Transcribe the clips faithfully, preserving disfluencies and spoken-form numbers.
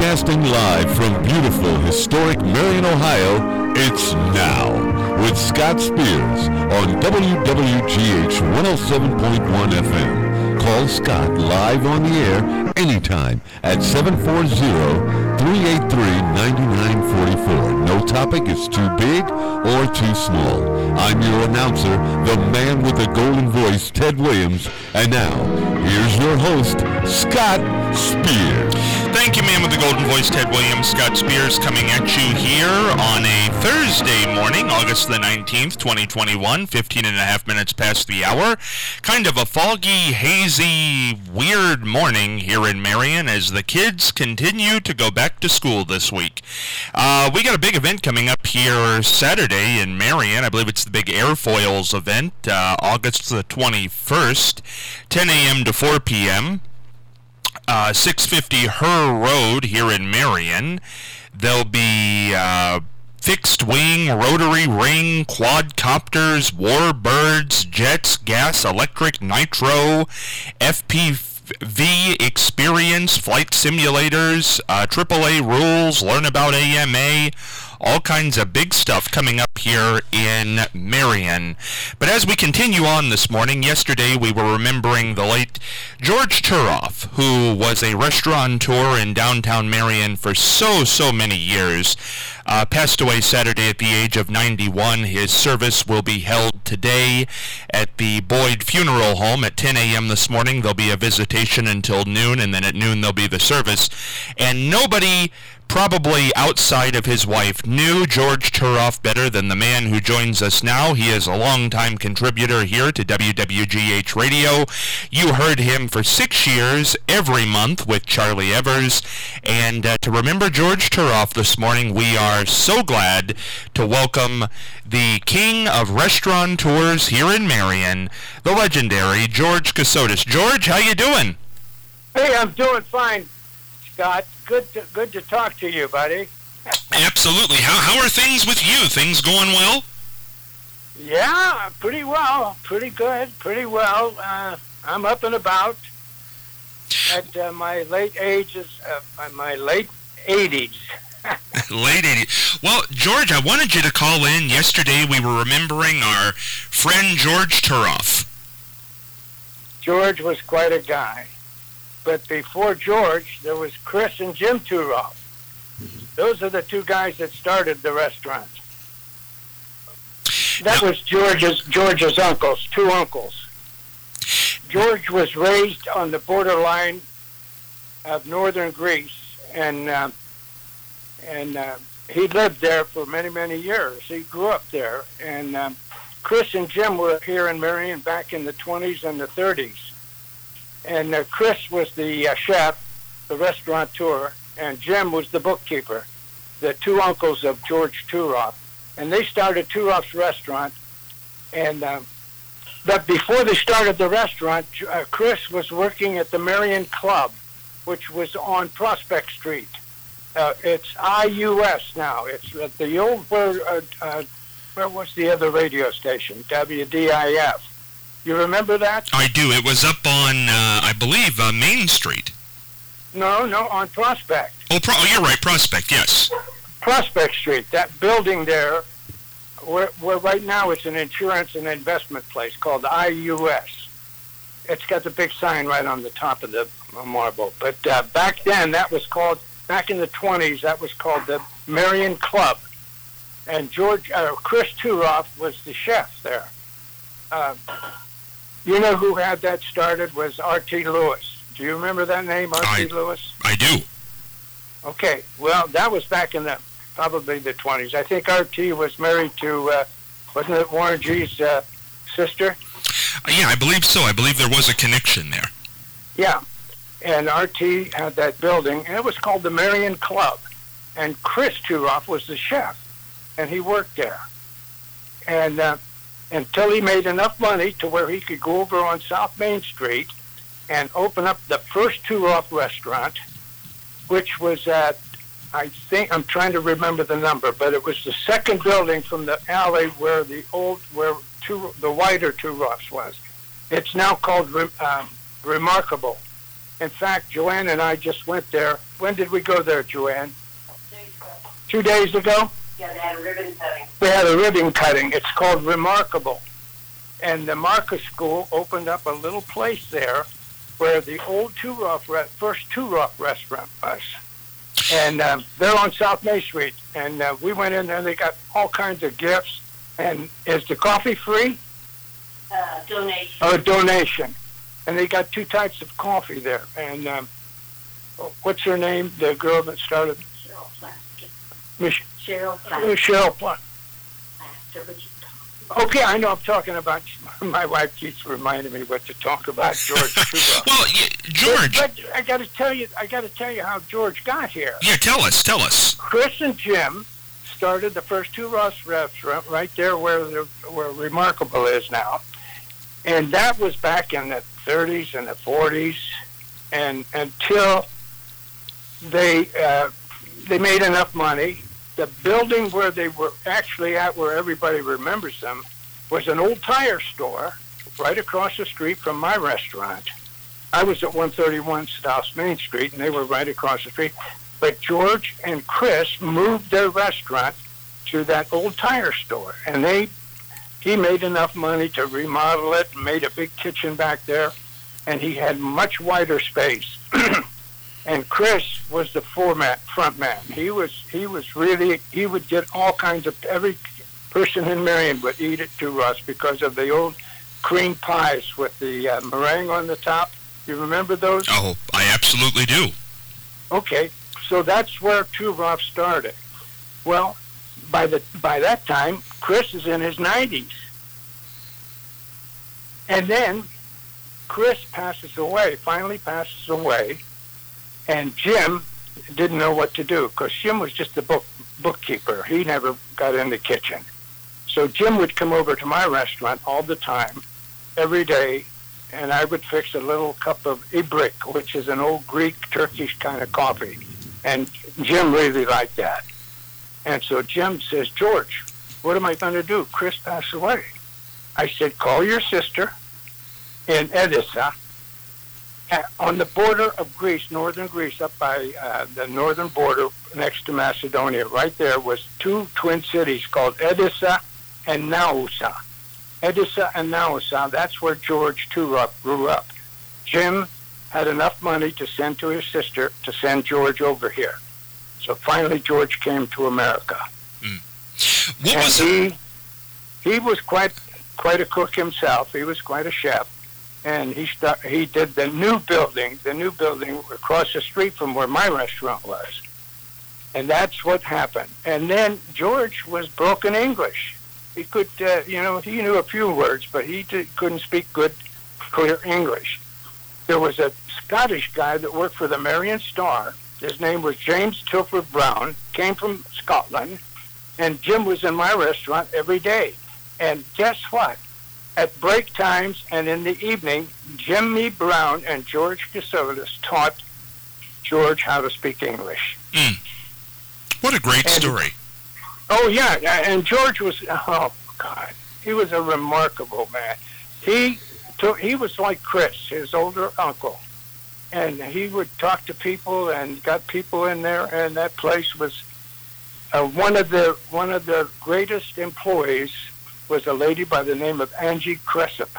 Broadcasting live from beautiful, historic Marion, Ohio, it's Now with Scott Spears on W W G H one oh seven point one F M. Call Scott live on the air anytime at seven four zero, three eight three, nine nine four four. No topic is too big or too small. I'm your announcer, the man with the golden voice, Ted Williams. And now, here's your host, Scott Spears. Thank you, man with the golden voice, Ted Williams. Scott Spears coming at you here on a Thursday morning, August the nineteenth, twenty twenty-one, fifteen and a half minutes past the hour. Kind of a foggy, hazy, weird morning here in Marion as the kids continue to go back to school this week. Uh, we got a big event coming up here Saturday in Marion. I believe it's the big Airfoils event, uh, August the twenty-first, ten a.m. to four p.m., Uh, six fifty Her Road here in Marion. There'll be uh, fixed-wing, rotary ring, quadcopters, warbirds, jets, gas, electric, nitro, F P V experience, flight simulators, uh, triple A rules, learn about A M A, all kinds of big stuff coming up here in Marion. But as we continue on this morning, yesterday we were remembering the late George Turoff, who was a restaurateur in downtown Marion for so, so many years. Uh, passed away Saturday at the age of ninety-one. His service will be held today at the Boyd Funeral Home at ten a.m. this morning. There'll be a visitation until noon, and then at noon there'll be the service. And nobody, probably outside of his wife, knew George Turoff better than the man who joins us now. He is a longtime contributor here to W W G H Radio. You heard him for six years, every month, with Charlie Evers. And uh, to remember George Turoff this morning, we are so glad to welcome the king of restaurateurs here in Marion, the legendary George Kassotis. George, how you doing? Hey, I'm doing fine, Scott. Good to, good to talk to you, buddy. Absolutely. How, how are things with you? Things going well? Yeah, pretty well. Pretty good. Pretty well. Uh, I'm up and about at uh, my late ages, uh, my late eighties. Late eighties. Well, George, I wanted you to call in. Yesterday we were remembering our friend George Turoff. George was quite a guy. But before George, there was Chris and Jim Turoff. Those are the two guys that started the restaurant. That was George's George's uncles, two uncles. George was raised on the borderline of northern Greece, and uh, and uh, he lived there for many, many years. He grew up there. And um, Chris and Jim were here in Marion back in the twenties and the thirties. And uh, Chris was the uh, chef, the restaurateur, and Jim was the bookkeeper, the two uncles of George Turoff. And they started Turoff's restaurant. And um, but before they started the restaurant, uh, Chris was working at the Marion Club, which was on Prospect Street. Uh, it's I U S now. It's uh, the old, where, uh, uh, where was the other radio station? W D I F. You remember that? I do. It was up on, uh, I believe, uh, Main Street. No, no, on Prospect. Oh, Pro- oh, you're right, Prospect, yes. Prospect Street, that building there, where, where right now it's an insurance and investment place called I U S. It's got the big sign right on the top of the marble. But uh, back then, that was called, back in the twenties, that was called the Marion Club. And George, uh, Chris Turoff was the chef there. Uh, You know who had that started was R T Lewis. Do you remember that name, R T Lewis? I do. Okay, well, that was back in the probably the twenties. I think R T was married to, uh, wasn't it Warren G's uh, sister? Uh, yeah, I believe so. I believe there was a connection there. Yeah, and R T had that building, and it was called the Marion Club. And Chris Turoff was the chef, and he worked there. And uh, until he made enough money to where he could go over on South Main Street and open up the first Turoff restaurant, which was at, I think, I'm trying to remember the number, but it was the second building from the alley where the old, where two, the wider Turoffs was. It's now called uh, Remarkable. In fact, Joanne and I just went there. When did we go there, Joanne? Two days ago? Yeah, they had a ribbon cutting. We had a ribbon cutting. It's called Remarkable. And the Marcus School opened up a little place there where the old Two-Rough, re- first Two-Rough restaurant was. And um, they're on South Main Street. And uh, we went in there, and they got all kinds of gifts. And is the coffee free? Uh, donation. Oh, donation. And they got two types of coffee there. And um, what's her name? The girl that started? Cheryl Plaster. Mich- Cheryl Plaster. Cheryl Plaster. Plaster, but you Okay, I know I'm talking about, my wife keeps reminding me what to talk about, George. Well, yeah, George. But, but I got to tell you, I got to tell you how George got here. Yeah, tell us, tell us. Chris and Jim started the first Two Ross restaurant right there where the, where Remarkable is now, and that was back in the thirties and the forties, and until they uh, they made enough money. The building where they were actually at, where everybody remembers them, was an old tire store right across the street from my restaurant. I was at one thirty-one South Main Street, and they were right across the street. But George and Chris moved their restaurant to that old tire store, and they he made enough money to remodel it, made a big kitchen back there, and he had much wider space. And Chris was the format front man. He was he was really he would get all kinds of every person in Marion would eat at Two Ross because of the old cream pies with the uh, meringue on the top. You remember those? Oh, I absolutely do. Okay, so that's where Two Ross started. Well, by the by that time, Chris is in his nineties, and then Chris passes away. Finally, passes away. And Jim didn't know what to do because Jim was just the book bookkeeper. He never got in the kitchen. So Jim would come over to my restaurant all the time, every day, and I would fix a little cup of ibrik, which is an old Greek, Turkish kind of coffee. And Jim really liked that. And so Jim says, George, what am I going to do? Chris passed away. I said, call your sister in Edessa, on the border of Greece, northern Greece, up by uh, the northern border next to Macedonia. Right there was two twin cities called Edessa and Naousa. Edessa and Naousa, that's where George Two-Rough grew up. Jim had enough money to send to his sister to send George over here. So finally George came to America. Mm. What and was he, he was quite quite a cook himself. He was quite a chef. And he start, he did the new building, the new building across the street from where my restaurant was. And that's what happened. And then George was broken English. He could, uh, you know, he knew a few words, but he did, couldn't speak good, clear English. There was a Scottish guy that worked for the Marion Star. His name was James Tilford Brown, came from Scotland, and Jim was in my restaurant every day. And guess what? At break times and in the evening, Jimmy Brown and George Casodis taught George how to speak English. Mm. What a great and, story. Oh, yeah, and George was, oh, God, he was a remarkable man. He took, he was like Chris, his older uncle, and he would talk to people and got people in there, and that place was uh, one of the one of the greatest employees was a lady by the name of Angie Cressup.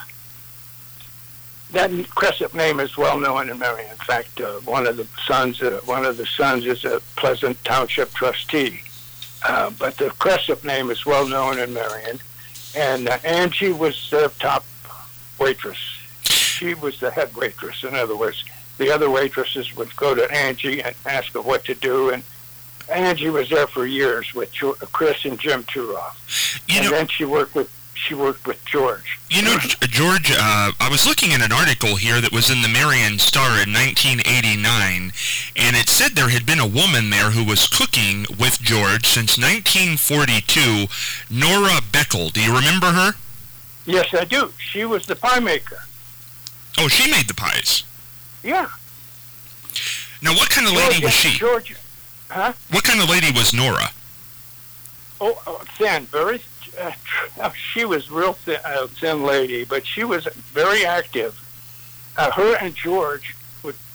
That Cressup name is well known in Marion. In fact, uh, one of the sons, uh, one of the sons is a Pleasant Township trustee. Uh, but the Cressup name is well known in Marion, and uh, Angie was the top waitress. She was the head waitress. In other words, the other waitresses would go to Angie and ask her what to do, and Angie was there for years with Chris and Jim Two-Rough. You and know, then she worked with she worked with George. You know, George, uh, I was looking at an article here that was in the Marion Star in nineteen eighty-nine, and it said there had been a woman there who was cooking with George since nineteen forty-two, Nora Beckel. Do you remember her? Yes, I do. She was the pie maker. Oh, she made the pies. Yeah. Now, what kind of lady George, was she? George, huh? What kind of lady was Nora? Oh, oh thin, very. Uh, she was real thin, uh, thin lady, but she was very active. Uh, her and George would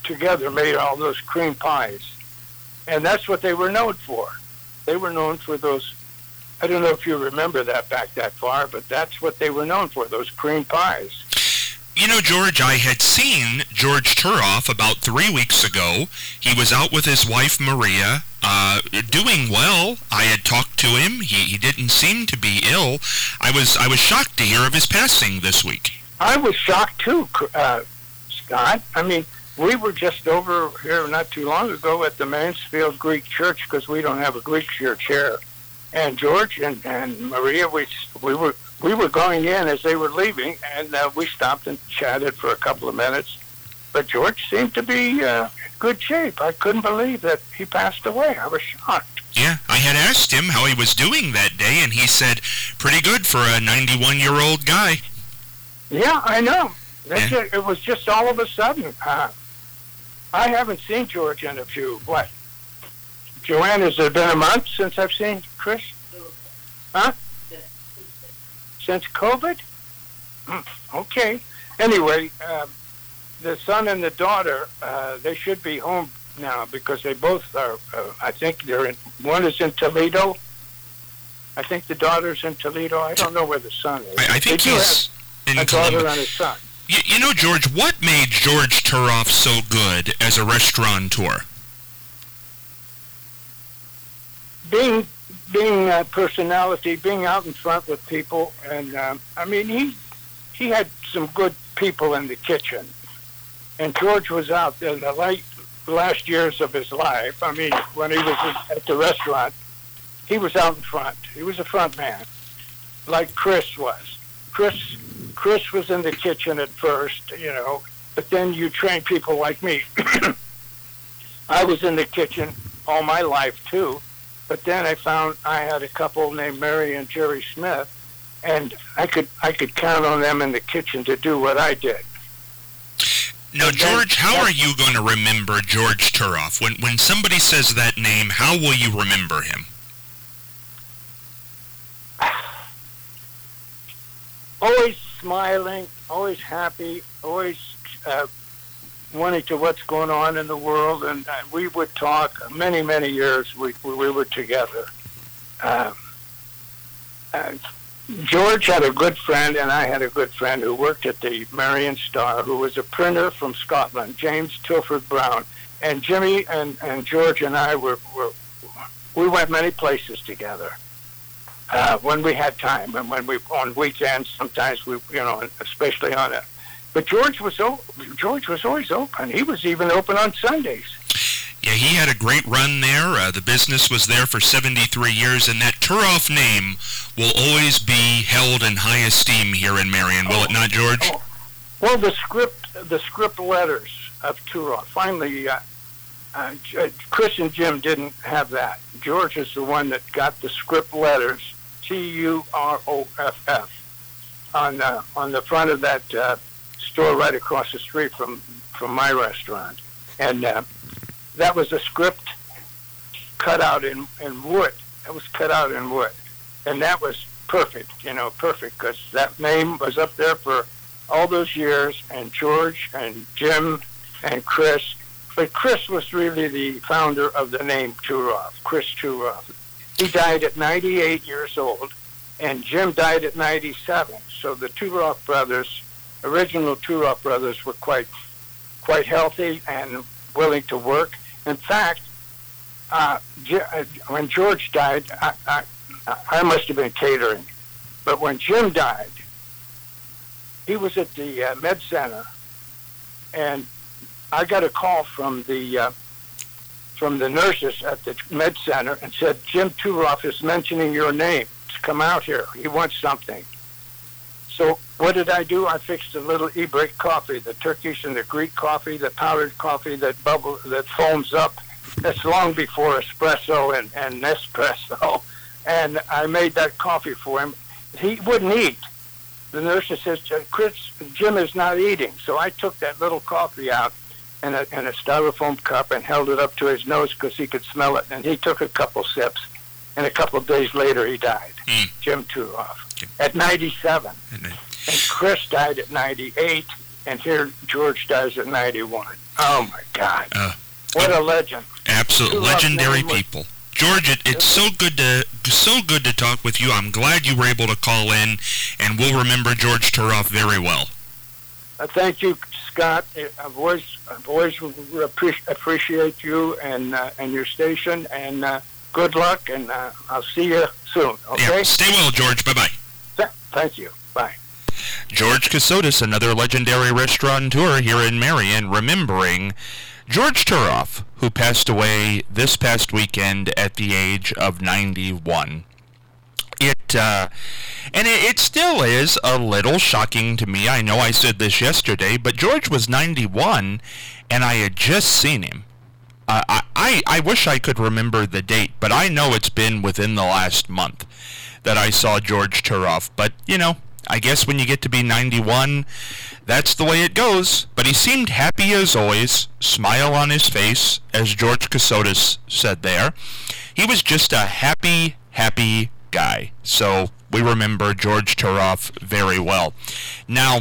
together made all those cream pies. And that's what they were known for. They were known for those, I don't know if you remember that back that far, but that's what they were known for, those cream pies. You know, George, I had seen George Turoff about three weeks ago. He was out with his wife, Maria, uh, doing well. I had talked to him. He, he didn't seem to be ill. I was I was shocked to hear of his passing this week. I was shocked, too, uh, Scott. I mean, we were just over here not too long ago at the Mansfield Greek Church because we don't have a Greek church here. And George and, and Maria, we we were we were going in as they were leaving, and uh, we stopped and chatted for a couple of minutes. But George seemed to be uh, in good shape. I couldn't believe that he passed away. I was shocked. Yeah, I had asked him how he was doing that day, and he said, pretty good for a ninety-one-year-old guy. Yeah, I know. That's Yeah. it. It was just all of a sudden. Uh, I haven't seen George in a few, what? Joanne, has it been a month since I've seen Chris? Huh? Since COVID? Hmm, okay. Anyway, um, the son and the daughter, uh, they should be home now because they both are, uh, I think they're in, one is in Toledo. I think the daughter's in Toledo. I don't know where the son is. I, I think They do he's in have a daughter Columbus. and a son. You, you know, George, what made George Turoff so good as a restaurateur? Being being a personality, being out in front with people, and um, I mean, he he had some good people in the kitchen. And George was out there the late, last years of his life. I mean, when he was at the restaurant, he was out in front. He was a front man, like Chris was. Chris Chris was in the kitchen at first, you know, but then you train people like me. I was in the kitchen all my life, too. But then I found I had a couple named Mary and Jerry Smith, and I could I could count on them in the kitchen to do what I did. Now, And then- George, how are you going to remember George Turoff? When when somebody says that name, how will you remember him? Always smiling, always happy, always uh, wanting to what's going on in the world, and uh, we would talk many, many years we, we were together. Um, uh, George had a good friend, and I had a good friend who worked at the Marion Star, who was a printer from Scotland, James Tilford Brown. And Jimmy and, and George and I were, were we went many places together. Uh, when we had time, and when we on weekends, sometimes we, you know, especially on it. But George was o- George was always open. He was even open on Sundays. Yeah, he had a great run there. Uh, the business was there for seventy-three years, and that Turoff name will always be held in high esteem here in Marion, will it not, George? Oh, well, the script, the script letters of Turoff. Finally, uh, uh, Chris and Jim didn't have that. George is the one that got the script letters. T U R O F F on uh, on the front of that uh, store right across the street from, from my restaurant. And uh, that was a script cut out in, in wood. It was cut out in wood. And that was perfect, you know, perfect, because that name was up there for all those years, and George and Jim and Chris. But Chris was really the founder of the name Turoff, Chris Turoff. He died at ninety-eight years old, and Jim died at ninety-seven. So the Turoff brothers, original Turoff brothers, were quite, quite healthy and willing to work. In fact, uh, when George died, I, I, I must have been catering. But when Jim died, he was at the uh, Med Center, and I got a call from the uh, from the nurses at the Med Center and said, Jim Turoff is mentioning your name to come out here. He wants something. So what did I do? I fixed a little e-break coffee, the Turkish and the Greek coffee, the powdered coffee that bubble that foams up. That's long before espresso and, and Nespresso. And I made that coffee for him. He wouldn't eat. The nurse says, Chris, Jim is not eating. So I took that little coffee out in a, in a styrofoam cup and held it up to his nose because he could smell it. And he took a couple sips. And a couple of days later, he died. Mm. Jim Turoff, at ninety-seven. And, uh, And Chris died at ninety-eight. And here George dies at ninety-one. Oh, my God. Uh, what a legend. Absolute Two legendary Rock Name was- people. George, it, it's so good to so good to talk with you. I'm glad you were able to call in, and we'll remember George Turoff very well. Uh, thank you, Scott. I've always, I've always appreci- appreciate you and uh, and your station, and uh, good luck, and uh, I'll see you soon, okay? Yeah, stay well, George. Bye-bye. Th- thank you. Bye. George Casotis, another legendary restaurateur here in Marion, remembering George Turoff, who passed away this past weekend at the age of ninety-one. It, uh, and it, it still is a little shocking to me. I know I said this yesterday, but George was ninety-one, and I had just seen him. Uh, I, I, I wish I could remember the date, but I know it's been within the last month that I saw George Turoff. But, you know, I guess when you get to be ninety-one, that's the way it goes. But he seemed happy as always, smile on his face, as George Casotis said there. He was just a happy, happy guy. So we remember George Turoff very well. Now,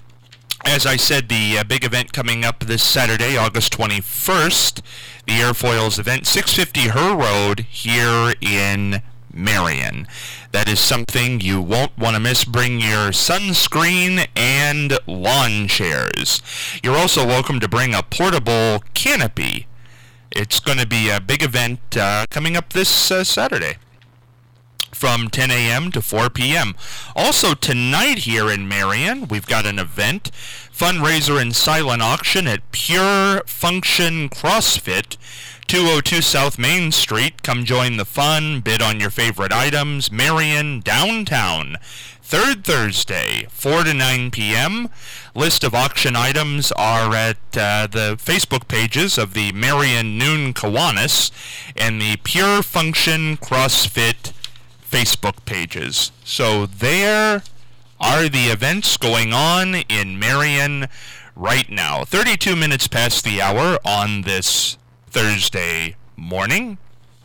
as I said, the uh, big event coming up this Saturday, August twenty-first, the Airfoils event, six fifty Her Road here in Marion. That is something you won't want to miss. Bring your sunscreen and lawn chairs. You're also welcome to bring a portable canopy. It's going to be a big event uh, coming up this uh, Saturday from ten a.m. to four p.m. Also tonight here in Marion, we've got an event, fundraiser and silent auction at Pure Function CrossFit, two oh two South Main Street. Come join the fun, bid on your favorite items. Marion, downtown, third Thursday, four to nine p.m. List of auction items are at uh, the Facebook pages of the Marion Noon Kiwanis and the Pure Function CrossFit Facebook pages. So there are the events going on in Marion right now. thirty-two minutes past the hour on this Thursday morning.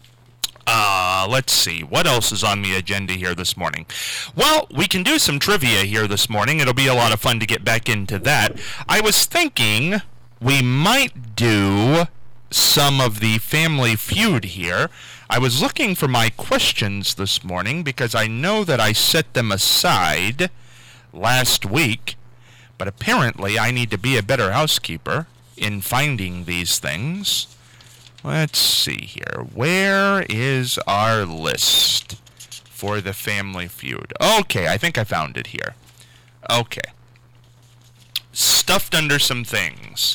Uh, let's see, what else is on the agenda here this morning? Well, we can do some trivia here this morning. It'll be a lot of fun to get back into that. I was thinking we might do some of the Family Feud here. I was looking for my questions this morning because I know that I set them aside last week, but apparently I need to be a better housekeeper in finding these things. Let's see here. Where is our list for the Family Feud? Okay, I think I found it here. Okay. Stuffed under some things.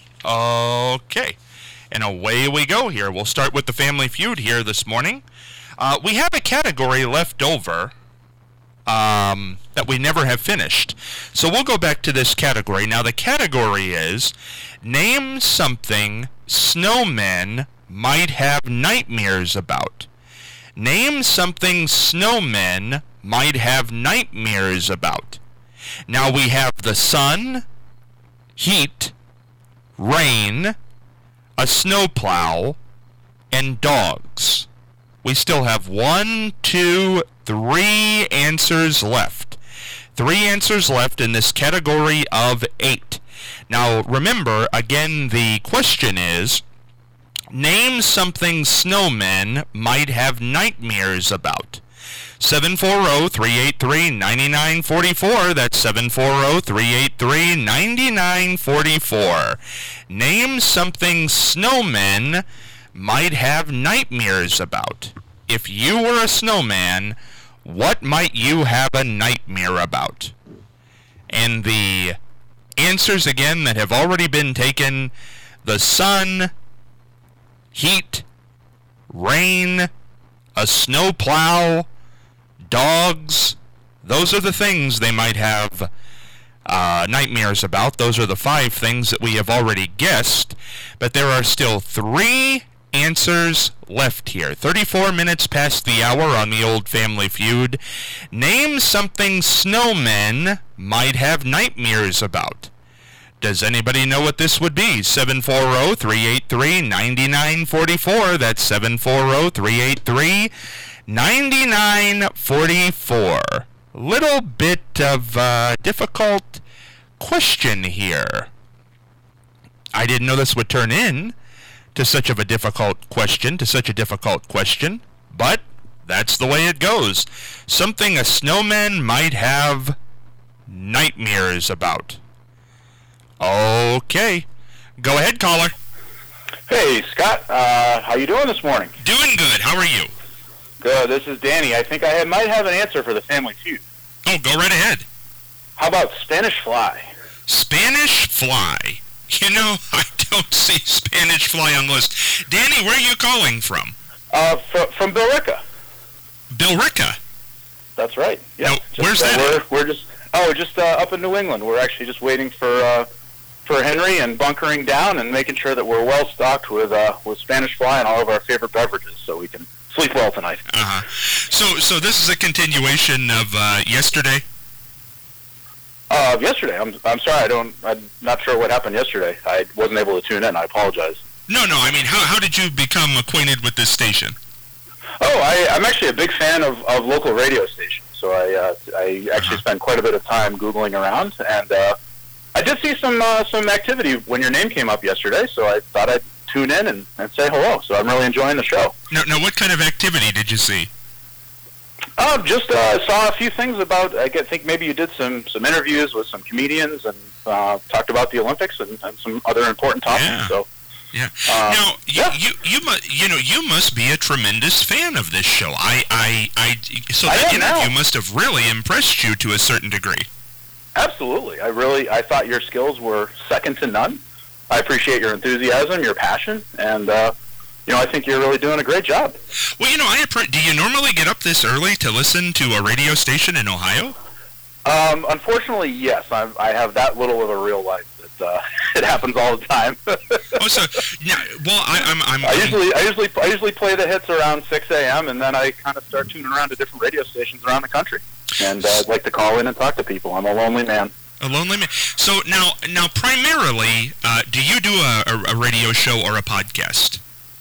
Okay. And away we go here. We'll start with the Family Feud here this morning. Uh, we have a category left over um, that we never have finished. So we'll go back to this category. Now the category is, name something snowmen might have nightmares about. Name something snowmen might have nightmares about. Now we have the sun, heat, rain, a snowplow, and dogs. We still have one, two, three answers left. Three answers left in this category of eight. Now, remember, again, the question is, name something snowmen might have nightmares about. seven four zero, three eight three, nine nine four four. That's seven four zero, three eight three, nine nine four four. Name something snowmen might have nightmares about. If you were a snowman, what might you have a nightmare about? And the answers again that have already been taken: the sun, heat, rain, a snowplow, dogs. Those are the things they might have uh, nightmares about. Those are the five things that we have already guessed. But there are still three answers left here. thirty-four minutes past the hour on the old Family Feud. Name something snowmen might have nightmares about. Does anybody know what this would be? seven four zero, three eight three, nine nine four four. That's seven four zero, three eight three, nine nine four four. Little bit of a difficult question here. I didn't know this would turn in to such of a difficult question, to such a difficult question, but that's the way it goes. Something a snowman might have nightmares about. Okay. Go ahead, caller. Hey, Scott. Uh, how you doing this morning? Doing good. How are you? Good. This is Danny. I think I might have an answer for the Family Feud. Oh, go right ahead. How about Spanish Fly? Spanish Fly. You know, I don't see Spanish Fly on the list. Danny, where are you calling from? Uh, fr- from Billerica. Billerica? That's right. Yeah. No, just, where's uh, that? We're, we're just oh, just uh, up in New England. We're actually just waiting for uh, for Henry and bunkering down and making sure that we're well stocked with uh, with Spanish Fly and all of our favorite beverages, so we can sleep well tonight. Uh huh. So, so this is a continuation of uh, yesterday. Uh, yesterday. I'm I'm sorry. I don't. I'm not sure what happened yesterday. I wasn't able to tune in. I apologize. No, no. I mean, how how did you become acquainted with this station? Oh, I, I'm actually a big fan of, of local radio stations. So I uh, I actually spent quite a bit of time Googling around, and uh, I did see some uh, some activity when your name came up yesterday. So I thought I'd tune in and, and say hello. So I'm really enjoying the show. Now, now, what kind of activity did you see? Uh, just uh, saw a few things about. I get- think maybe you did some, some interviews with some comedians and uh, talked about the Olympics and, and some other important topics. Yeah. So Yeah. Um, now you, yeah. you you mu- you know you must be a tremendous fan of this show. I I, I so I that am now. interview must have really impressed you to a certain degree. absolutely, I really I thought your skills were second to none. I appreciate your enthusiasm, your passion, and uh, you know I think you're really doing a great job. Well, you know, I appre- do you normally get up this early to listen to a radio station in Ohio? Um, unfortunately, yes, I, I have that little of a real life that uh, it happens all the time. Oh, so yeah. Well, I, I'm I'm. I usually, I usually, I usually play the hits around six a.m. and then I kind of start tuning around to different radio stations around the country, and uh, I'd like to call in and talk to people. I'm a lonely man. A lonely man. So now, now, primarily, uh, do you do a, a, a radio show or a podcast?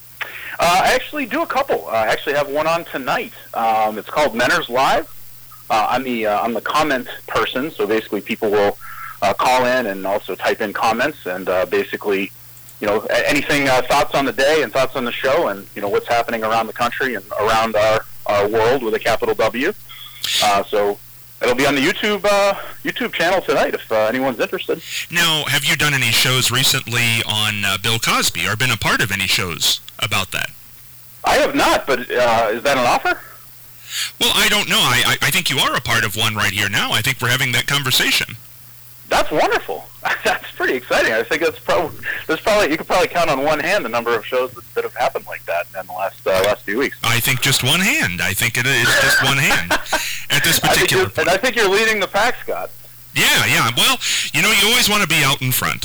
Uh, I actually do a couple. Uh, I actually have one on tonight. Um, it's called Menners Live. Uh, I'm the uh, I'm the comment person, so basically people will uh, call in and also type in comments and uh, basically, you know, a- anything uh, thoughts on the day and thoughts on the show and you know what's happening around the country and around our, our world with a capital W. Uh, so it'll be on the YouTube uh, YouTube channel tonight if uh, anyone's interested. Now, have you done any shows recently on uh, Bill Cosby, or been a part of any shows about that? I have not, but uh, is that an offer? Well, I don't know. I, I I think you are a part of one right here now. I think we're having that conversation. That's wonderful. That's pretty exciting. I think that's probably there's probably you could probably count on one hand the number of shows that, that have happened like that in the last uh, last few weeks. I think just one hand. I think it is just one hand at this I think particular you're, point. and I think you're leading the pack, Scott. Yeah, yeah. Well, you know, you always want to be out in front.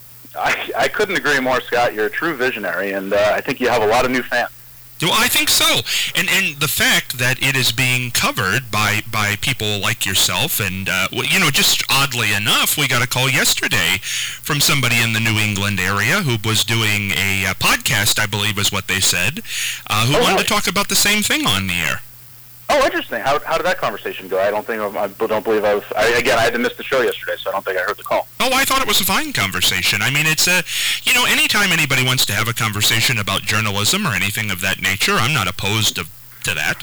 I I couldn't agree more, Scott. You're a true visionary, and uh, I think you have a lot of new fans. Well, I think so. And and the fact that it is being covered by, by people like yourself, and, uh, well, you know, just oddly enough, we got a call yesterday from somebody in the New England area who was doing a uh, podcast, I believe is what they said, uh, who Oh, wanted really? to talk about the same thing on the air. Oh, interesting. How how did that conversation go? I don't think I don't believe I was. I, again, I had to miss the show yesterday, so I don't think I heard the call. Oh, I thought it was a fine conversation. I mean, it's a, you know, anytime anybody wants to have a conversation about journalism or anything of that nature, I'm not opposed to, to that.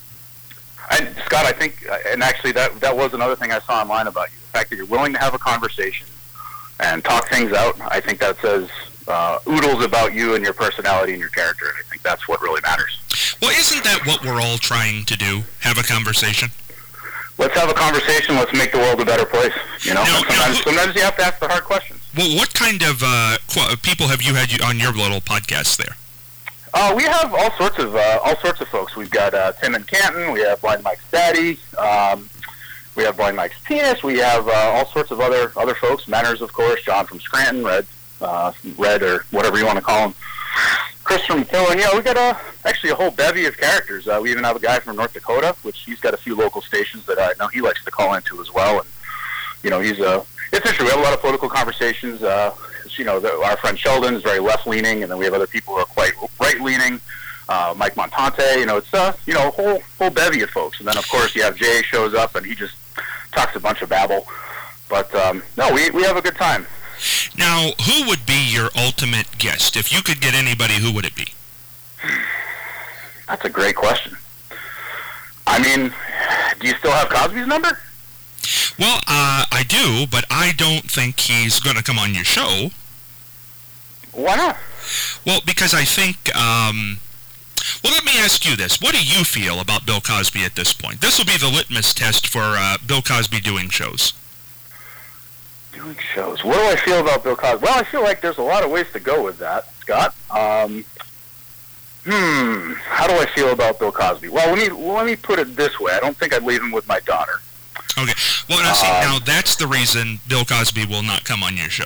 I, Scott, I think, and actually that that was another thing I saw online about you. The fact that you're willing to have a conversation and talk things out, I think that says uh, oodles about you and your personality and your character, and I think that's what really matters. Well, isn't that what we're all trying to do? Have a conversation? Let's have a conversation. Let's make the world a better place. You know, No, And sometimes, no. sometimes you have to ask the hard questions. Well, what kind of uh, qu- people have you had you on your little podcast there? Uh, we have all sorts of uh, all sorts of folks. We've got uh, Tim and Canton. We have Blind Mike's daddy. Um, we have Blind Mike's penis. We have uh, all sorts of other other folks. Manners, of course. John from Scranton. Red, uh, Red, or whatever you want to call him. Chris from Killen. Yeah, we got a actually a whole bevy of characters. Uh, we even have a guy from North Dakota, which he's got a few local stations that I know he likes to call into as well. And you know, he's a. It's interesting. We have a lot of political conversations. Uh, you know, the, our friend Sheldon is very left-leaning, and then we have other people who are quite right-leaning. Uh, Mike Montante, you know, it's uh, you know, a whole whole bevy of folks. And then, of course, you have Jay shows up, and he just talks a bunch of babble. But, um, no, we we have a good time. Now, who would be your ultimate guest? If you could get anybody, who would it be? That's a great question. I mean, do you still have Cosby's number? Well, uh, I do, but I don't think he's going to come on your show. Why not? Well, because I think, um, well, let me ask you this. What do you feel about Bill Cosby at this point? This will be the litmus test for uh, Bill Cosby doing shows. Doing shows. What do I feel about Bill Cosby? Well, I feel like there's a lot of ways to go with that, Scott. Um, hmm, how do I feel about Bill Cosby? Well, let me let me put it this way. I don't think I'd leave him with my daughter. Okay. Well, now, see, Um, now that's the reason Bill Cosby will not come on your show.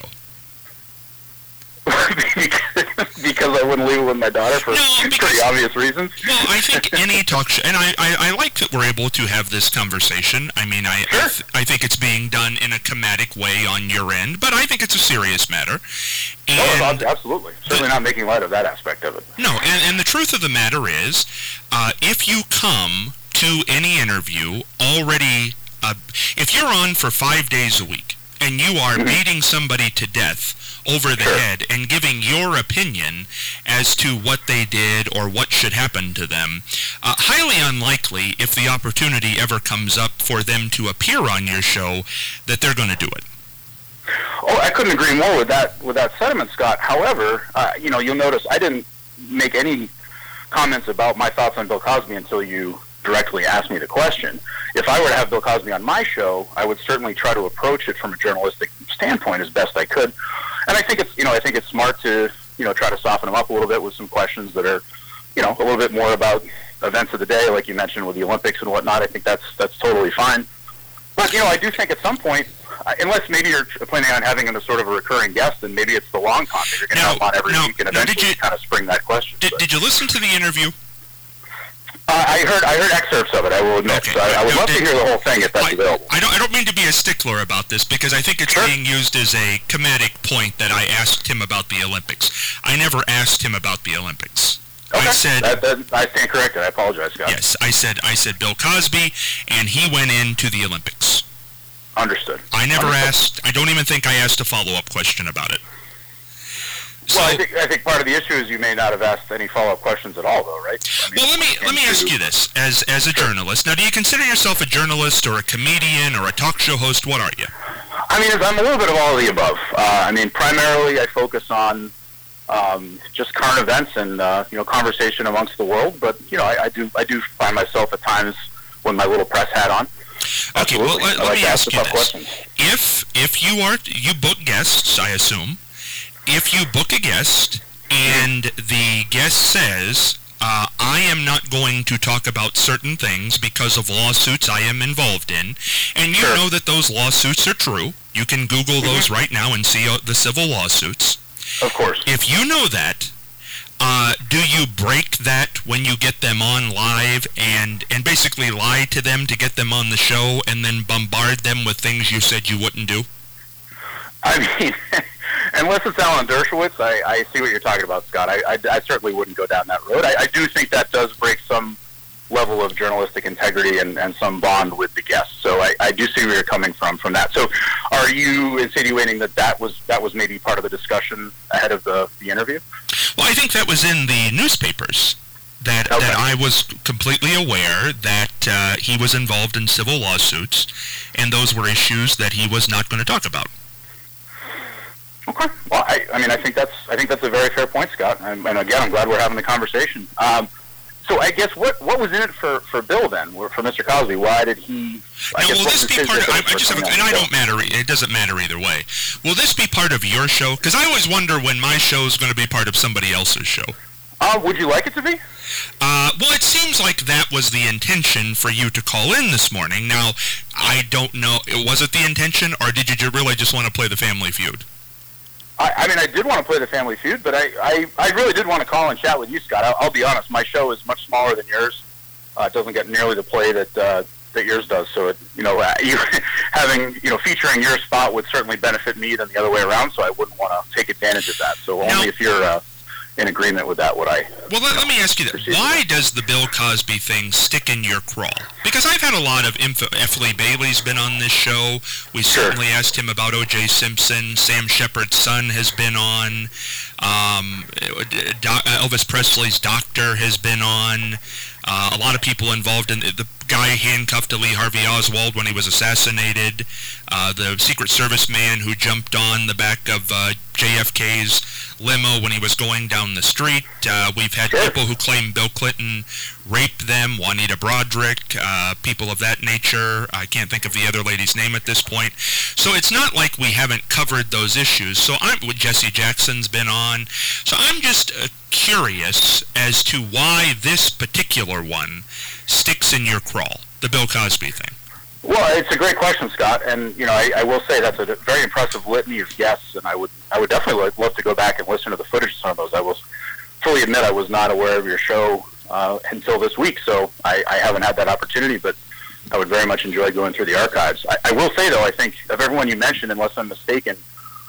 Because I wouldn't leave it with my daughter for No, because- pretty obvious reasons. Well, I think any talk show, and I, I, I like that we're able to have this conversation. I mean, I I, th- I think it's being done in a comedic way on your end, but I think it's a serious matter. And Oh, absolutely. Certainly not making light of that aspect of it. no, and, and the truth of the matter is, uh, if you come to any interview already, uh, if you're on for five days a week and you are beating somebody to death over the Sure. head and giving your opinion as to what they did or what should happen to them, uh, highly unlikely, if the opportunity ever comes up for them to appear on your show, that they're going to do it. Oh, I couldn't agree more with that with that sentiment, Scott. However, uh, you know, you'll notice I didn't make any comments about my thoughts on Bill Cosby until you directly asked me the question. If I were to have Bill Cosby on my show, I would certainly try to approach it from a journalistic standpoint as best I could. And I think it's, you know, I think it's smart to, you know, try to soften him up a little bit with some questions that are, you know, a little bit more about events of the day, like you mentioned with the Olympics and whatnot. I think that's that's totally fine. But, you know, I do think at some point, uh, unless maybe you're planning on having him as sort of a recurring guest, then maybe it's the long con that you're going to Now- have him on every now- week and now, did eventually you- kind of spring that question. Did, But, did you listen to the interview? uh, I heard I heard excerpts of it, I will admit. Okay. So I, I would Now, love did- to hear the whole thing if that's I, available. I don't. I don't mean to be a stickler about this because I think it's Sure. being used as a comedic point that I asked him about the Olympics. I never asked him about the Olympics. Okay. I said that, that, I stand corrected. I apologize, Scott. yes. I said I said Bill Cosby, and he went into the Olympics. Understood. I never Understood. asked. I don't even think I asked a follow-up question about it. So, Well, I think I think part of the issue is you may not have asked any follow-up questions at all, though, right? I mean, well, let me let me ask into- you this: as as a journalist, now, do you consider yourself a journalist or a comedian or a talk show host? What are you? I mean, I'm a little bit of all of the above. Uh, I mean, primarily I focus on um, just current events and uh, you know conversation amongst the world. But you know, I, I do I do find myself at times with my little press hat on. Okay, well, Absolutely. let, I let like me to ask the you tough this: questions. if if you are you book guests, I assume, if you book a guest and the guest says, uh, I am not going to talk about certain things because of lawsuits I am involved in, and you Sure. know that those lawsuits are true. You can Google those right now and see uh, the civil lawsuits. Of course. If you know that, uh, do you break that when you get them on live and, and basically lie to them to get them on the show and then bombard them with things you said you wouldn't do? I mean, unless it's Alan Dershowitz, I, I see what you're talking about, Scott. I, I, I certainly wouldn't go down that road. I, I do think that does break some level of journalistic integrity and, and some bond with the guests. So I, I do see where you're coming from from that. So are you insinuating that that was that was maybe part of the discussion ahead of the, the interview? Well, I think that was in the newspapers. That, Okay. that I was completely aware that uh, he was involved in civil lawsuits, and those were issues that he was not going to talk about. Okay. Well, I, I mean, I think that's I think that's a very fair point, Scott. And, and again, I'm glad we're having the conversation. Um, so I guess what what was in it for, for Bill then, or for Mister Cosby? Why did he? I Now, guess will what this was be his part of, I, impetus I for just have, coming a- and on I the don't matter, it doesn't matter either way. Will this be part of your show? Because I always wonder when my show is going to be part of somebody else's show. Uh, would you like it to be? Uh, well, it seems like that was the intention for you to call in this morning. Now, I don't know, was it the intention, or did you ju- really just want to play the Family Feud? I, I mean, I did want to play the Family Feud, but I, I, I really did want to call and chat with you, Scott. I'll, I'll be honest, my show is much smaller than yours. Uh, it doesn't get nearly the play that uh, that yours does. So, it, you know, uh, you having you know featuring your spot would certainly benefit me than the other way around. So I wouldn't want to take advantage of that. So Now- only if you're uh, in agreement with that, would I? Well, let, let me ask you that. Why does the Bill Cosby thing stick in your craw? Because I've had a lot of info. F. Lee Bailey's been on this show. We Sure. certainly asked him about O J. Simpson. Sam Shepard's son has been on. Um, Do- Elvis Presley's doctor has been on. Uh, a lot of people involved in the, the guy handcuffed to Lee Harvey Oswald when he was assassinated. Uh, the Secret Service man who jumped on the back of uh, J F K's limo when he was going down the street. Uh, we've had Sure. people who claim Bill Clinton raped them, Juanita Broderick, uh, people of that nature. I can't think of the other lady's name at this point. So it's not like we haven't covered those issues. So I'm, Jesse Jackson's been on. So I'm just uh, curious as to why this particular one sticks in your craw, the Bill Cosby thing. Well, it's a great question, Scott, and you know, I, I will say that's a very impressive litany of guests, and I would, I would definitely lo- love to go back and listen to the footage of some of those. I will fully admit I was not aware of your show uh, until this week, so I, I haven't had that opportunity, but I would very much enjoy going through the archives. I, I will say, though, I think of everyone you mentioned, unless I'm mistaken,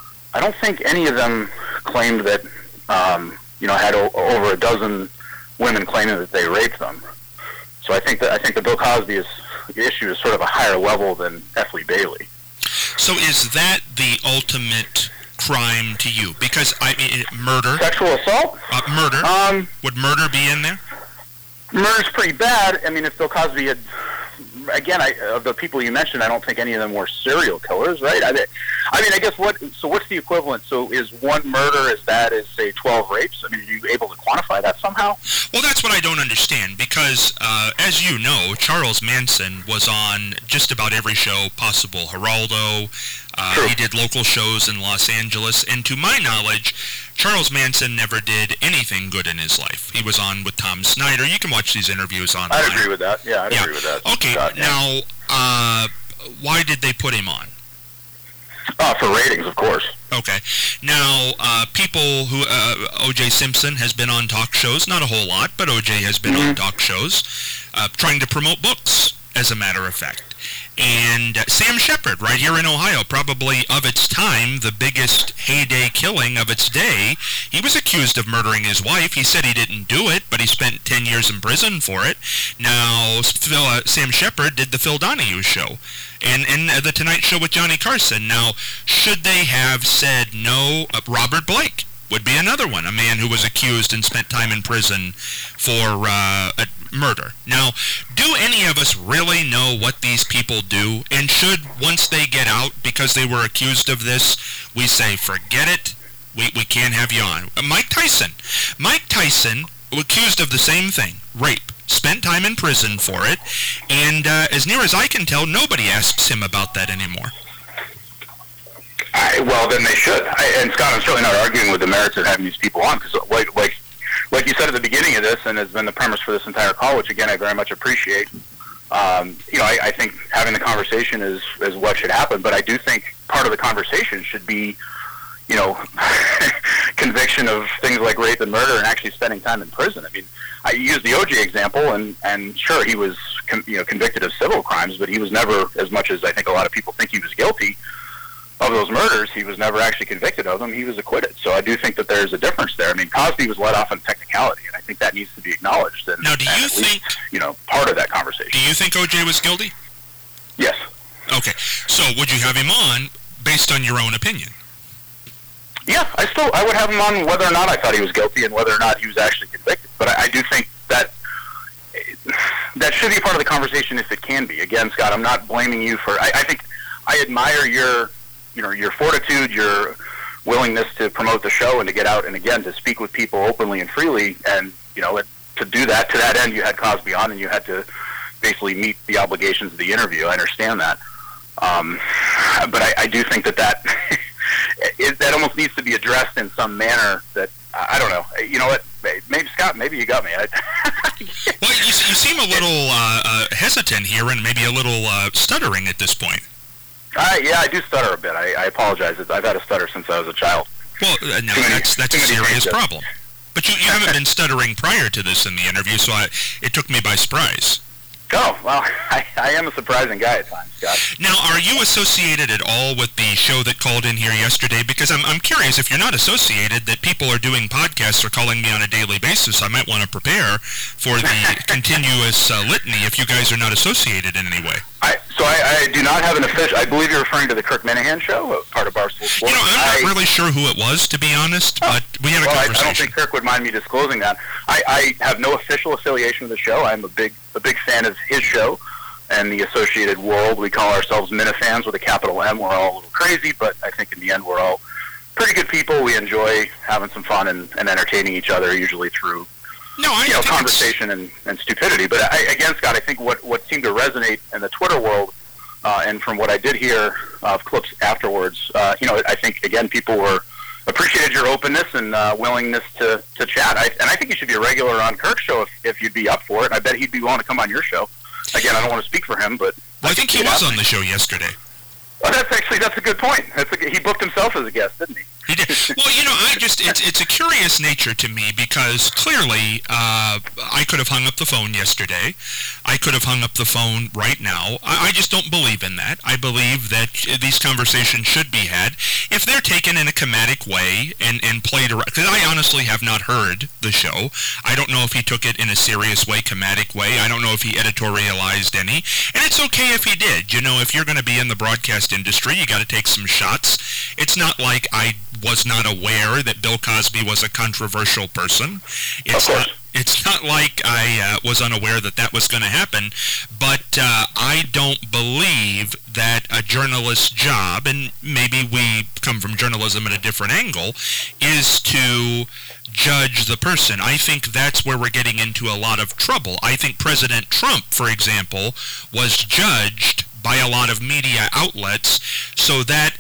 I don't think any of them claimed that, um, you know, had o- over a dozen women claiming that they raped them. So I think that I think the Bill Cosby is, issue is sort of a higher level than F. Lee Bailey. So is that the ultimate crime to you? Because, I mean, murder, Sexual assault? uh, murder, Um, would murder be in there? murder's pretty bad. I mean, if Bill Cosby had, again, I, of the people you mentioned, I don't think any of them were serial killers, right? I, I mean, I guess what, so what's the equivalent? So is one murder as bad as, say, twelve rapes? I mean, are you able to quantify that somehow? Well, that's what I don't understand, because, uh, as you know, Charles Manson was on just about every show possible. Geraldo, uh, True. he did local shows in Los Angeles, and to my knowledge, Charles Manson never did anything good in his life. He was on with Tom Snyder. You can watch these interviews online. I'd agree with that. Yeah, I'd Yeah. agree with that. Okay, Scott, yeah. now, uh, why did they put him on? Uh, for ratings, of course. Okay. Now, uh, people who, uh, O J. Simpson has been on talk shows, not a whole lot, but O J has been Mm-hmm. on talk shows, uh, trying to promote books, as a matter of fact. And uh, Sam Shepard, right here in Ohio, probably of its time, the biggest heyday killing of its day, he was accused of murdering his wife. He said he didn't do it, but he spent ten years in prison for it. Now, Phil, uh, Sam Shepard did the Phil Donahue show and, and uh, the Tonight Show with Johnny Carson. Now, should they have said no? Uh, Robert Blake would be another one, a man who was accused and spent time in prison for uh, a murder. Now, do any of us really know what these people do? And should, once they get out because they were accused of this, we say, forget it, we, we can't have you on? Uh, Mike Tyson. Mike Tyson, accused of the same thing, rape, spent time in prison for it, and uh, as near as I can tell, nobody asks him about that anymore. I, well, then they should. I, and Scott, I'm certainly not arguing with the merits of having these people on, because like, like, like you said at the beginning of this, and has been the premise for this entire call, which again I very much appreciate. Um, you know, I, I think having the conversation is is what should happen, but I do think part of the conversation should be, you know, conviction of things like rape and murder, and actually spending time in prison. I mean, I used the O J example, and and sure, he was con- you know convicted of civil crimes, but he was never, as much as I think a lot of people think he was guilty of those murders, he was never actually convicted of them. He was acquitted. So I do think that there's a difference there. I mean, Cosby was let off on technicality, and I think that needs to be acknowledged. And, Now, do and you at think- least, you know, part of that conversation? Do you think O J was guilty? Yes. Okay, so would you have him on based on your own opinion? Yeah, I still I would have him on whether or not I thought he was guilty and whether or not he was actually convicted. But I, I do think that that should be part of the conversation if it can be. Again, Scott, I'm not blaming you for. I, I think I admire your, you know, your fortitude, your willingness to promote the show and to get out and again to speak with people openly and freely. And you know, to do that to that end, you had Cosby on, and you had to basically meet the obligations of the interview. I understand that, um, but I, I do think that that. It, that almost needs to be addressed in some manner that, I don't know, you know what, maybe, Scott, maybe you got me. I, Well, you, you seem a little uh, uh, hesitant here and maybe a little uh, stuttering at this point. I, yeah, I do stutter a bit. I, I apologize. I've had a stutter since I was a child. Well, uh, no, Too many- that's, that's a too many serious changes. problem. But you, you haven't been stuttering prior to this in the interview, so I, it took me by surprise. Oh, well, I, I am a surprising guy at times, Scott. Now, are you associated at all with the show that called in here yesterday? Because I'm I'm curious, if you're not associated, that people are doing podcasts or calling me on a daily basis, I might want to prepare for the continuous uh, litany if you guys are not associated in any way. I, so I, I do not have an official, I believe you're referring to the Kirk Minahan show, part of Barstool Sports. You know, I'm I, not really sure who it was, to be honest, oh, but we had a well, conversation. I, I don't think Kirk would mind me disclosing that. I, I have no official affiliation with the show. I'm a big a big fan of his show and the associated world. We call ourselves Minifans with a capital M. We're all a little crazy, but I think in the end we're all pretty good people. We enjoy having some fun and, and entertaining each other, usually through no, I you know, think conversation and, and stupidity. But I, again, Scott, I think what, what seemed to resonate in the Twitter world, uh, and from what I did hear of clips afterwards, uh, you know, I think, again, people were appreciated your openness and uh, willingness to, to chat. I, and I think you should be a regular on Kirk's show if, if you'd be up for it. I bet he'd be willing to come on your show. Again, I don't want to speak for him, but... Well, I think he was on the show yesterday. Oh, that's actually, that's a good point. That's a, he booked himself as a guest, didn't he? He did. Well, you know, I just, it's, it's a curious nature to me because clearly uh, I could have hung up the phone yesterday. I could have hung up the phone right now. I, I just don't believe in that. I believe that these conversations should be had if they're taken in a comedic way and, and played around. Because I honestly have not heard the show. I don't know if he took it in a serious way, comedic way. I don't know if he editorialized any. And it's okay if he did. You know, if you're going to be in the broadcast industry, you got to take some shots. It's not like I was not aware that Bill Cosby was a controversial person. It's not, it's not like I uh, was unaware that that was going to happen, but uh, I don't believe that a journalist's job, and maybe we come from journalism at a different angle, is to judge the person. I think that's where we're getting into a lot of trouble. I think President Trump, for example, was judged by a lot of media outlets so that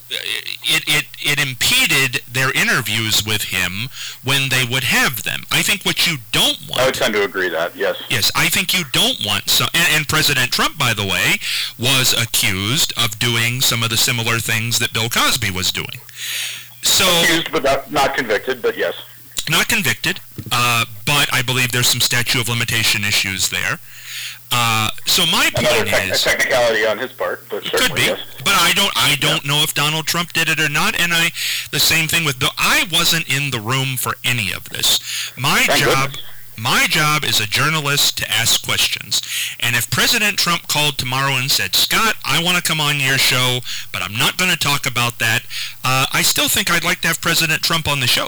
It, it it impeded their interviews with him when they would have them. I think what you don't want... I would tend to agree that, yes. Yes, I think you don't want some... And, and President Trump, by the way, was accused of doing some of the similar things that Bill Cosby was doing. So... Accused, but not, not convicted, but yes. Not convicted, uh, but I believe there's some statute of limitation issues there. Uh, so my Another point te- is... a technicality on his part, but It could be, yes. but I don't. I don't yeah. know if Donald Trump did it or not. And I, the same thing with Bill. I wasn't in the room for any of this. My Thank job, goodness. my job as a journalist to ask questions. And if President Trump called tomorrow and said, "Scott, I want to come on your show, but I'm not going to talk about that," uh, I still think I'd like to have President Trump on the show.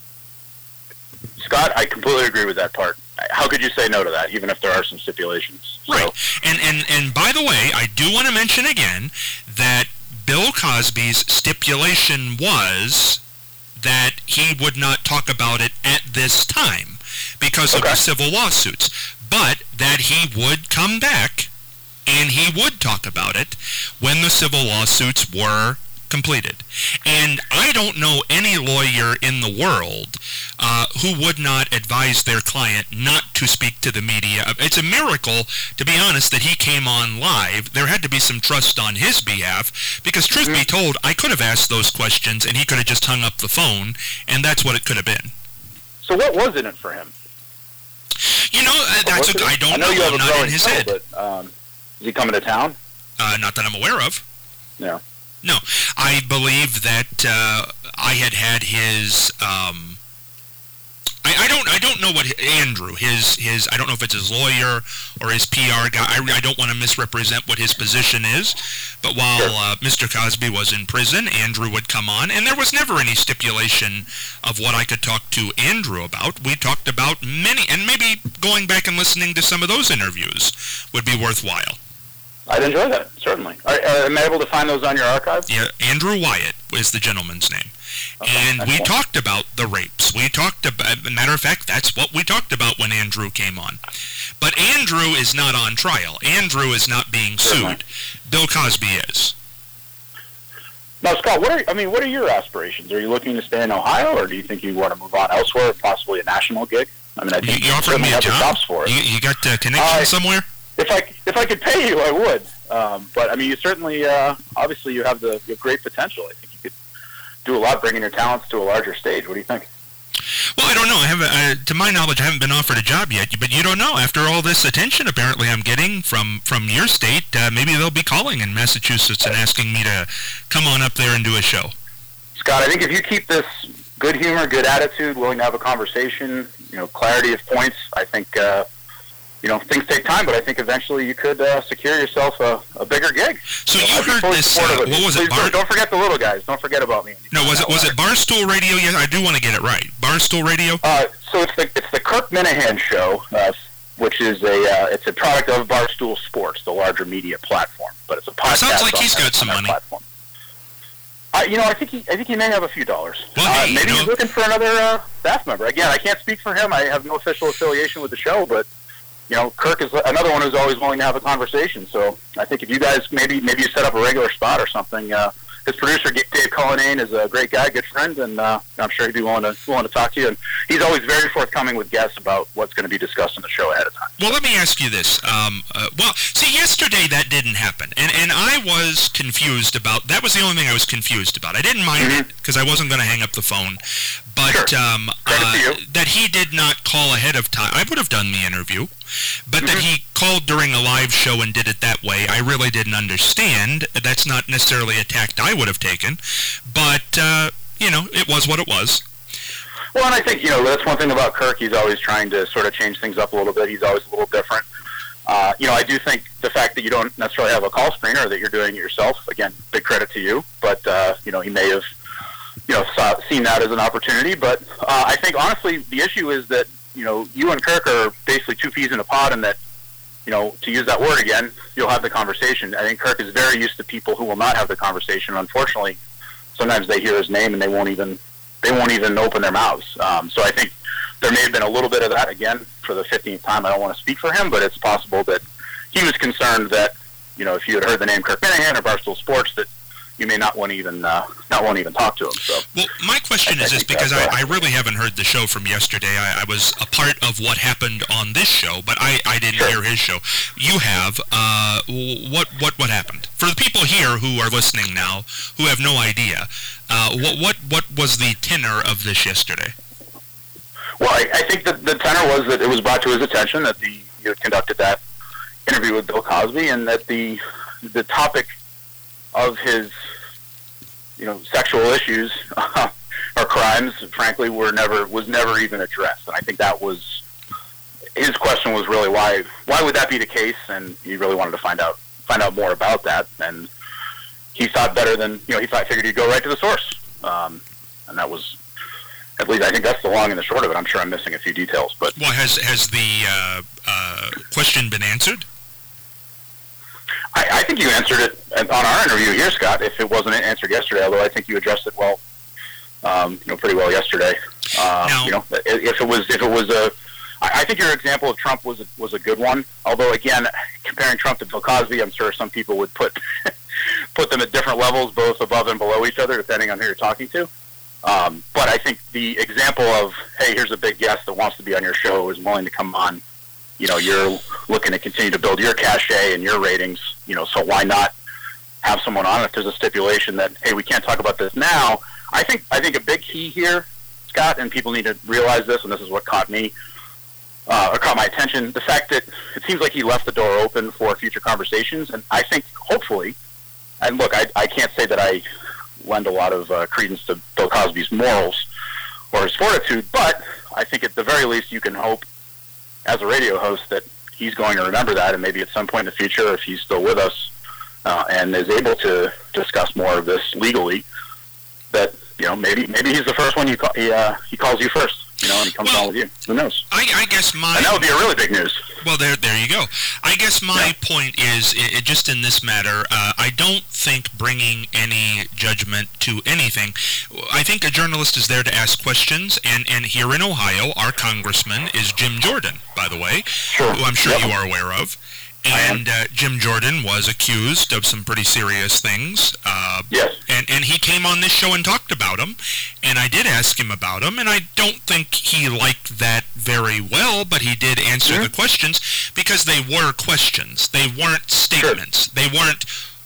Scott, I completely agree with that part. How could you say no to that, even if there are some stipulations? So. Right. And, and, and by the way, I do want to mention again that Bill Cosby's stipulation was that he would not talk about it at this time because okay. of the civil lawsuits, but that he would come back and he would talk about it when the civil lawsuits were completed. And I don't know any lawyer in the world uh, who would not advise their client not to speak to the media. It's a miracle, to be honest, that he came on live. There had to be some trust on his behalf, because truth mm-hmm. be told, I could have asked those questions and he could have just hung up the phone, and that's what it could have been. So what was in it for him? You know, uh, that's a, I don't I know. know. You have I'm a not growing in his show, head. But, um, is he coming to town? Uh, not that I'm aware of. No. No, I believe that uh, I had had his. Um, I, I don't. I don't know what Andrew his his. I don't know if it's his lawyer or his P R guy. I, I don't want to misrepresent what his position is. But while sure. uh, Mister Cosby was in prison, Andrew would come on, and there was never any stipulation of what I could talk to Andrew about. We talked about many, and maybe going back and listening to some of those interviews would be worthwhile. I'd enjoy that, certainly. Are, are, am I able to find those on your archive? Yeah, Andrew Wyatt is the gentleman's name. Okay, and excellent. We talked about the rapes. We talked about, matter of fact, that's what we talked about when Andrew came on. But Andrew is not on trial. Andrew is not being certainly. sued. Bill Cosby is. Now, Scott, what are I mean, what are your aspirations? Are you looking to stay in Ohio, or do you think you want to move on elsewhere, possibly a national gig? I mean, I think you, you offered me a job. For it. You, you got a connection uh, somewhere? If I if I could pay you, I would. Um, but I mean, you certainly, uh, obviously, you have the you have great potential. I think you could do a lot, bringing your talents to a larger stage. What do you think? Well, I don't know. I haven't, uh, to my knowledge, I haven't been offered a job yet. But you don't know. After all this attention, apparently, I'm getting from from your state, uh, maybe they'll be calling in Massachusetts and asking me to come on up there and do a show. Scott, I think if you keep this good humor, good attitude, willing to have a conversation, you know, clarity of points, I think, uh, you know, things take time, but I think eventually you could uh, secure yourself a, a bigger gig. So you I'd be heard fully this, supportive uh, of it. what was it, Please Bar- don't, don't forget the little guys. Don't forget about me. No, was it was it Barstool Radio? Yes, I do want to get it right. Barstool Radio? Uh, so it's the it's the Kirk Minahan Show, uh, which is a uh, it's a product of Barstool Sports, the larger media platform. But it's a podcast. Sounds like on he's that- got some on that money. platform. Uh, you know, I think he I think he may have a few dollars. Well, uh, hey, you maybe know- he's looking for another uh, staff member. Again, I can't speak for him. I have no official affiliation with the show, but you know, Kirk is another one who's always willing to have a conversation. So I think if you guys maybe maybe you set up a regular spot or something. Uh, his producer Dave Cullinane is a great guy, good friend, and uh, I'm sure he'd be willing to willing to talk to you. And he's always very forthcoming with guests about what's going to be discussed on the show ahead of time. Well, let me ask you this. Um, uh, well, see, yesterday that didn't happen, and and I was confused about. That was the only thing I was confused about. I didn't mind Mhm. it because I wasn't going to hang up the phone, but Sure. um, Credit to uh, you. that he did not call ahead of time. I would have done the interview, but that Mhm. he called during a live show and did it that way, I really didn't understand. That's not necessarily a tact I would have taken, but uh, you know, it was what it was. Well, and I think, you know, that's one thing about Kirk. He's always trying to sort of change things up a little bit. He's always a little different. Uh, you know, I do think the fact that you don't necessarily have a call screener or that you're doing it yourself, again, big credit to you. But, uh, you know, he may have, you know, saw, seen that as an opportunity. But uh, I think, honestly, the issue is that, you know, you and Kirk are basically two peas in a pod, and that, you know, to use that word again, you'll have the conversation. I think Kirk is very used to people who will not have the conversation. Unfortunately, sometimes they hear his name and they won't even they won't even open their mouths. Um, so I think there may have been a little bit of that again for the fifteenth time. I don't want to speak for him, but it's possible that he was concerned that, you know, if you had heard the name Kirk Minahan or Barstool Sports, that you may not want to even uh, not want to even talk to him. So, well, my question I- I is this, think because that's I, I right. really haven't heard the show from yesterday. I, I was a part of what happened on this show, but I, I didn't Sure. hear his show. You have. Uh, what what what happened? For the people here who are listening now, who have no idea, uh, what what what was the tenor of this yesterday? well, I, I think that the tenor was that it was brought to his attention that the you had conducted that interview with Bill Cosby, and that the the topic of his, you know, sexual issues or crimes, frankly, were never was never even addressed. And I think that was his question was really why why would that be the case? And he really wanted to find out find out more about that. And he thought better than you know he thought figured he'd go right to the source. Um, and that was, at least I think that's the long and the short of it. I'm sure I'm missing a few details, but Well, has has the uh, uh, question been answered? I, I think you answered it on our interview here, Scott. If it wasn't answered yesterday, although I think you addressed it well, um, you know, pretty well yesterday. Uh, Now- you know, if it was if it was a, I I think your example of Trump was a, was a good one. Although again, comparing Trump to Bill Cosby, I'm sure some people would put put them at different levels, both above and below each other, depending on who you're talking to. Um, but I think the example of, hey, here's a big guest that wants to be on your show, is willing to come on. You know, you're looking to continue to build your cachet and your ratings, you know, so why not have someone on if there's a stipulation that, hey, we can't talk about this now. I think I think a big key here, Scott, and people need to realize this, and this is what caught me, uh, or caught my attention, the fact that it seems like he left the door open for future conversations, and I think, hopefully, and look, I, I can't say that I lend a lot of uh, credence to Bill Cosby's morals or his fortitude, but I think at the very least you can hope as a radio host that he's going to remember that, and maybe at some point in the future, if he's still with us uh, and is able to discuss more of this legally, that, you know, maybe maybe he's the first one you call, he, uh, he calls you first, you know, and he comes Well, on with you. Who knows? I, I guess my And that would be a really big news. Well, there, there you go. I guess my Yeah. point is, i it, just in this matter, uh, I don't think bringing any judgment to anything. I think a journalist is there to ask questions, and, and here in Ohio, our congressman is Jim Jordan, by the way, Sure. who I'm sure Yep. you are aware of. I am. And uh, Jim Jordan was accused of some pretty serious things. Uh, Yes. and, and he came on this show and talked about them, and I did ask him about them, and I don't think he liked that very well, but he did answer Mhm. the questions because they were questions. They weren't statements. They weren't,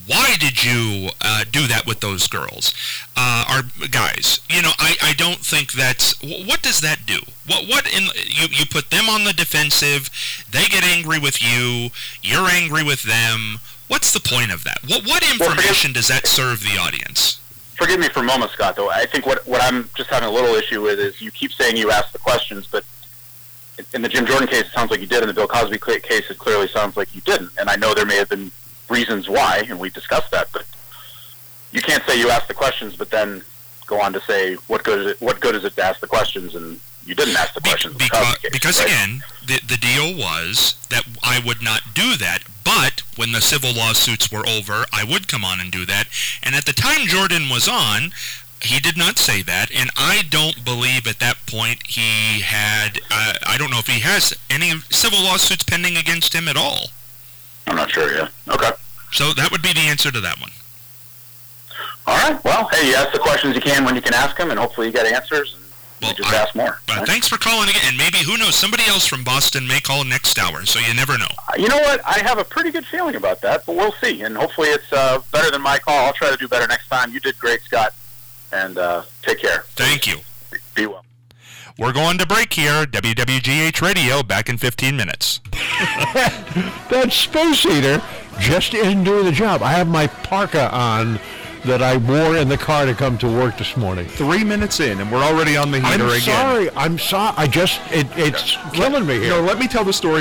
why did you uh, do that with those girls, uh, or guys? You know, I, I don't think that's, what does that do? What what in you you put them on the defensive, they get angry with you, you're angry with them. What's the point of that? What what information does that serve the audience? Forgive me for a moment, Scott, though. I think what what I'm just having a little issue with is you keep saying you asked the questions, but in the Jim Jordan case, it sounds like you did. In the Bill Cosby case, it clearly sounds like you didn't. And I know there may have been reasons why, and we discussed that, but you can't say you asked the questions, but then go on to say what good is it, what good is it to ask the questions, and you didn't ask the questions. Be- because, case, because right? again, the, the deal was that I would not do that, but when the civil lawsuits were over, I would come on and do that. And at the time Jordan was on, he did not say that, and I don't believe at that point he had, uh, I don't know if he has any civil lawsuits pending against him at all. I'm not sure, yeah. Okay. So that would be the answer to that one. All right. Well, hey, you ask the questions you can when you can ask them, and hopefully you get answers, and well, you just I, ask more. Uh, right? Thanks for calling again, and maybe, who knows, somebody else from Boston may call next hour, so you never know. Uh, you know what? I have a pretty good feeling about that, but we'll see, and hopefully it's uh, better than my call. I'll try to do better next time. You did great, Scott, and uh, take care. Thank you. Be well. We're going to break here. W W G H Radio, back in fifteen minutes. That space heater just isn't doing the job. I have my parka on that I wore in the car to come to work this morning. Three minutes in, and we're already on the heater I'm again. sorry. I'm sorry. I just, it, it's killing me here. No, let me tell the story